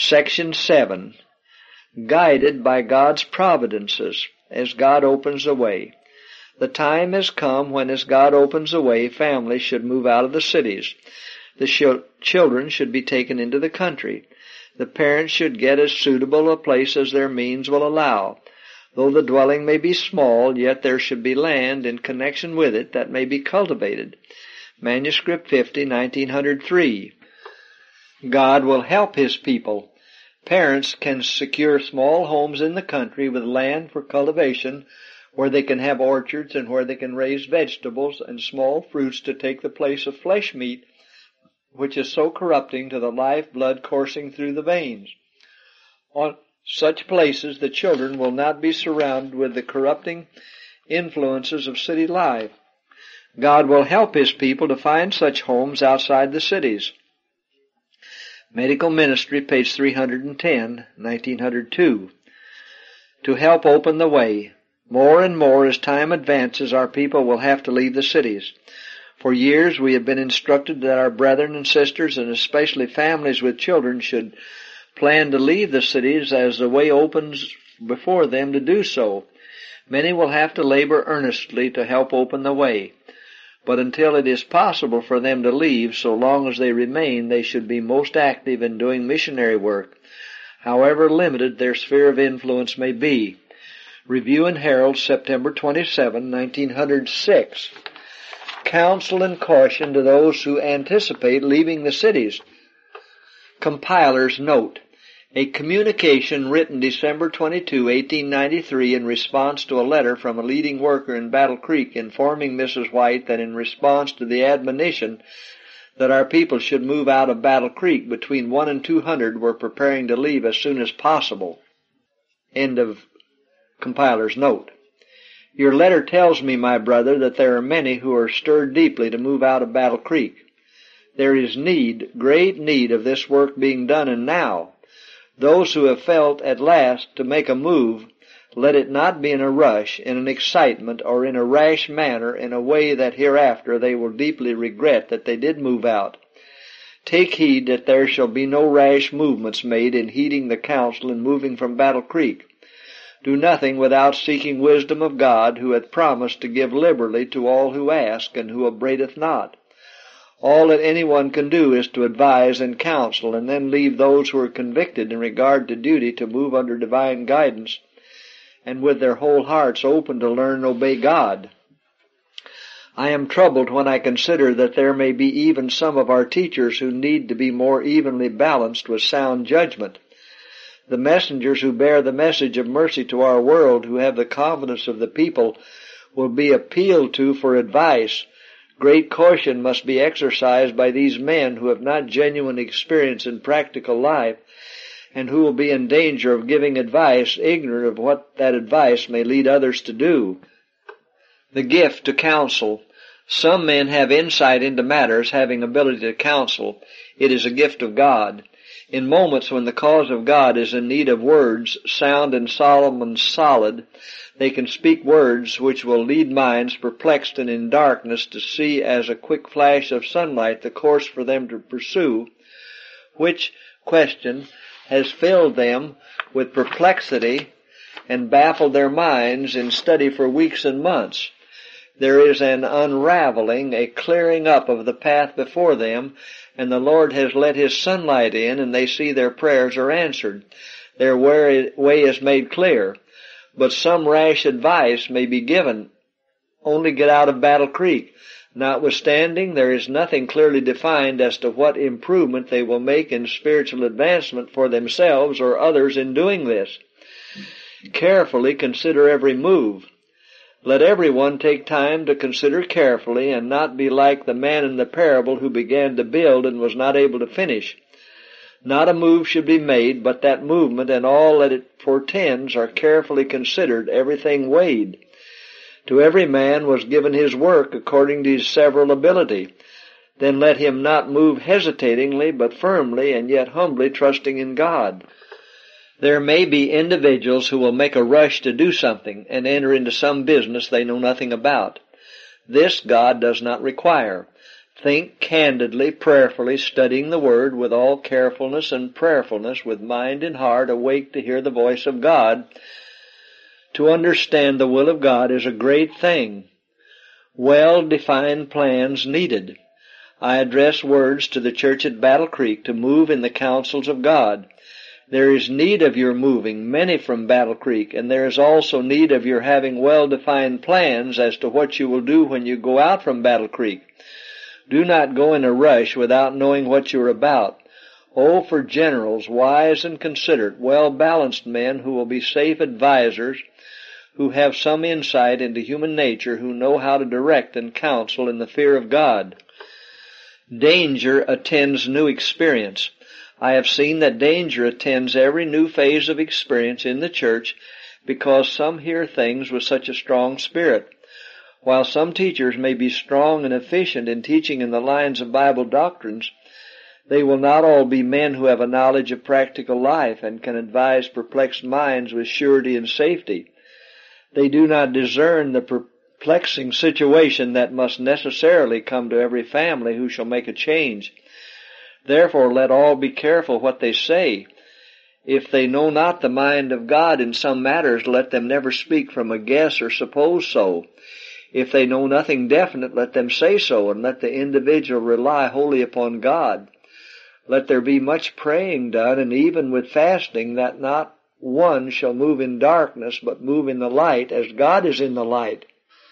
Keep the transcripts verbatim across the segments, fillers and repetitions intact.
Section seven. Guided by God's providences as God opens the way. The time has come when, as God opens the way, families should move out of the cities. The sh- children should be taken into the country. The parents should get as suitable a place as their means will allow. Though the dwelling may be small, yet there should be land in connection with it that may be cultivated. Manuscript fifty, nineteen oh three. God will help His people. Parents can secure small homes in the country with land for cultivation, where they can have orchards and where they can raise vegetables and small fruits to take the place of flesh meat, which is so corrupting to the life blood coursing through the veins. On such places the children will not be surrounded with the corrupting influences of city life. God will help His people to find such homes outside the cities. Medical Ministry, page three hundred ten, nineteen oh two. To help open the way. More and more as time advances, our people will have to leave the cities. For years we have been instructed that our brethren and sisters, and especially families with children, should plan to leave the cities as the way opens before them to do so. Many will have to labor earnestly to help open the way. But until it is possible for them to leave, so long as they remain, they should be most active in doing missionary work, however limited their sphere of influence may be. Review and Herald, September twenty-seventh, nineteen oh six. Counsel and caution to those who anticipate leaving the cities. Compiler's note. A communication written December twenty-second, eighteen ninety-three, in response to a letter from a leading worker in Battle Creek informing Missus White that in response to the admonition that our people should move out of Battle Creek, between one and two hundred were preparing to leave as soon as possible. End of compiler's note. Your letter tells me, my brother, that there are many who are stirred deeply to move out of Battle Creek. There is need, great need, of this work being done, and now. Those who have felt at last to make a move, let it not be in a rush, in an excitement, or in a rash manner, in a way that hereafter they will deeply regret that they did move out. Take heed that there shall be no rash movements made in heeding the counsel and moving from Battle Creek. Do nothing without seeking wisdom of God, who hath promised to give liberally to all who ask, and who upbraideth not. All that anyone can do is to advise and counsel, and then leave those who are convicted in regard to duty to move under divine guidance, and with their whole hearts open to learn and obey God. I am troubled when I consider that there may be even some of our teachers who need to be more evenly balanced with sound judgment. The messengers who bear the message of mercy to our world, who have the confidence of the people, will be appealed to for advice. Great caution must be exercised by these men who have not genuine experience in practical life, and who will be in danger of giving advice, ignorant of what that advice may lead others to do. The gift to counsel. Some men have insight into matters, having ability to counsel. It is a gift of God. In moments when the cause of God is in need of words, sound and solemn and solid, they can speak words which will lead minds perplexed and in darkness to see as a quick flash of sunlight the course for them to pursue, which question has filled them with perplexity and baffled their minds in study for weeks and months. There is an unraveling, a clearing up of the path before them, and the Lord has let His sunlight in, and they see their prayers are answered. Their way is made clear. But some rash advice may be given. Only get out of Battle Creek. Notwithstanding, there is nothing clearly defined as to what improvement they will make in spiritual advancement for themselves or others in doing this. Carefully consider every move. Let everyone take time to consider carefully, and not be like the man in the parable who began to build and was not able to finish. Not a move should be made, but that movement and all that it portends are carefully considered, everything weighed. To every man was given his work according to his several ability. Then let him not move hesitatingly, but firmly, and yet humbly trusting in God. There may be individuals who will make a rush to do something and enter into some business they know nothing about. This God does not require. Think candidly, prayerfully, studying the Word with all carefulness and prayerfulness, with mind and heart awake to hear the voice of God. To understand the will of God is a great thing. Well-defined plans needed. I address words to the church at Battle Creek to move in the counsels of God. There is need of your moving, many from Battle Creek, and there is also need of your having well-defined plans as to what you will do when you go out from Battle Creek. Do not go in a rush without knowing what you are about. Oh, for generals, wise and considerate, well-balanced men who will be safe advisers, who have some insight into human nature, who know how to direct and counsel in the fear of God. Danger attends new experience. I have seen that danger attends every new phase of experience in the church because some hear things with such a strong spirit. While some teachers may be strong and efficient in teaching in the lines of Bible doctrines, they will not all be men who have a knowledge of practical life and can advise perplexed minds with surety and safety. They do not discern the perplexing situation that must necessarily come to every family who shall make a change. Therefore let all be careful what they say. If they know not the mind of God in some matters, let them never speak from a guess or suppose so. If they know nothing definite, let them say so, and let the individual rely wholly upon God. Let there be much praying done, and even with fasting, that not one shall move in darkness, but move in the light, as God is in the light.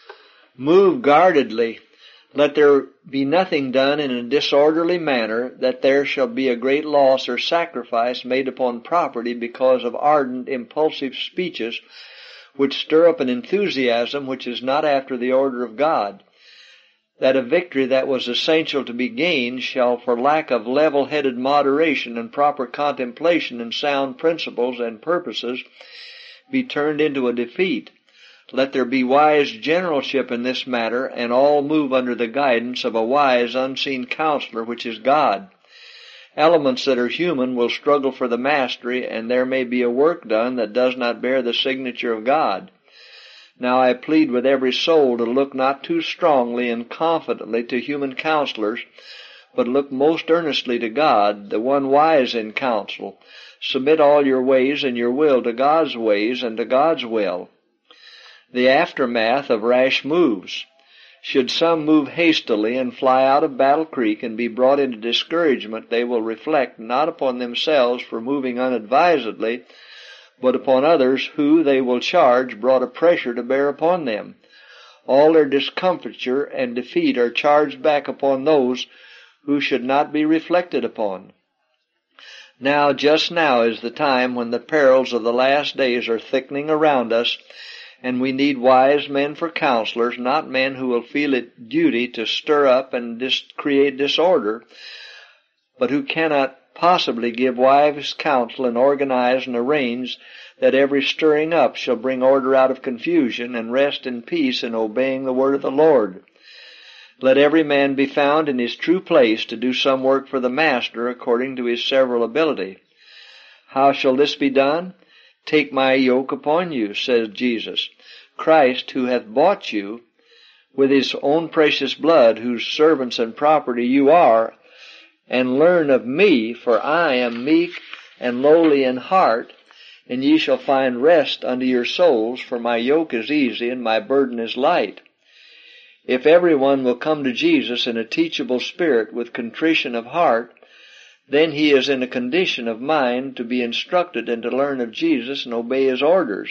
Move guardedly. Let there be nothing done in a disorderly manner, that there shall be a great loss or sacrifice made upon property because of ardent, impulsive speeches, which stir up an enthusiasm which is not after the order of God. That a victory that was essential to be gained shall, for lack of level-headed moderation and proper contemplation and sound principles and purposes, be turned into a defeat. Let there be wise generalship in this matter, and all move under the guidance of a wise, unseen counselor, which is God. Elements that are human will struggle for the mastery, and there may be a work done that does not bear the signature of God. Now I plead with every soul to look not too strongly and confidently to human counselors, but look most earnestly to God, the one wise in counsel. Submit all your ways and your will to God's ways and to God's will. The aftermath of rash moves. Should some move hastily and fly out of Battle Creek and be brought into discouragement, they will reflect not upon themselves for moving unadvisedly, but upon others who, they will charge, brought a pressure to bear upon them. All their discomfiture and defeat are charged back upon those who should not be reflected upon. Now, just now is the time when the perils of the last days are thickening around us, and we need wise men for counselors, not men who will feel it duty to stir up and dis- create disorder, but who cannot possibly give wise counsel and organize and arrange that every stirring up shall bring order out of confusion and rest in peace in obeying the word of the Lord. Let every man be found in his true place to do some work for the Master according to his several ability. How shall this be done? Take my yoke upon you, says Jesus. Christ, who hath bought you with his own precious blood, whose servants and property you are, and learn of me, for I am meek and lowly in heart, and ye shall find rest unto your souls, for my yoke is easy and my burden is light. If every one will come to Jesus in a teachable spirit with contrition of heart, then he is in a condition of mind to be instructed and to learn of Jesus and obey his orders.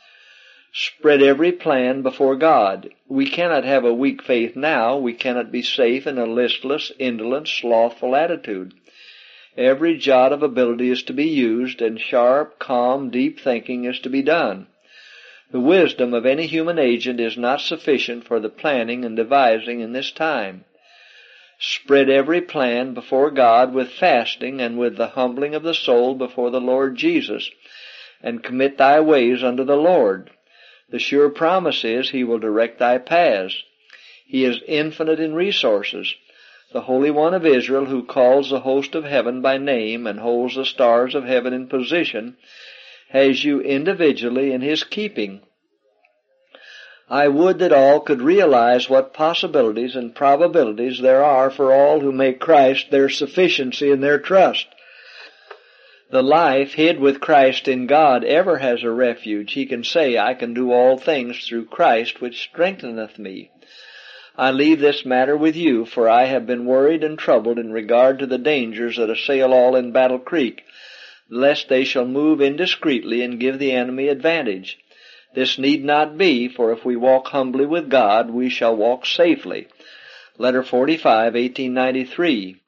Spread every plan before God. We cannot have a weak faith now. We cannot be safe in a listless, indolent, slothful attitude. Every jot of ability is to be used, and sharp, calm, deep thinking is to be done. The wisdom of any human agent is not sufficient for the planning and devising in this time. Spread every plan before God with fasting and with the humbling of the soul before the Lord Jesus, and commit thy ways unto the Lord. The sure promise is he will direct thy paths. He is infinite in resources. The Holy One of Israel, who calls the host of heaven by name and holds the stars of heaven in position, has you individually in his keeping. I would that all could realize what possibilities and probabilities there are for all who make Christ their sufficiency and their trust. The life hid with Christ in God ever has a refuge. He can say, I can do all things through Christ which strengtheneth me. I leave this matter with you, for I have been worried and troubled in regard to the dangers that assail all in Battle Creek, lest they shall move indiscreetly and give the enemy advantage. This need not be, for if we walk humbly with God, we shall walk safely. Letter forty-five, eighteen ninety-three.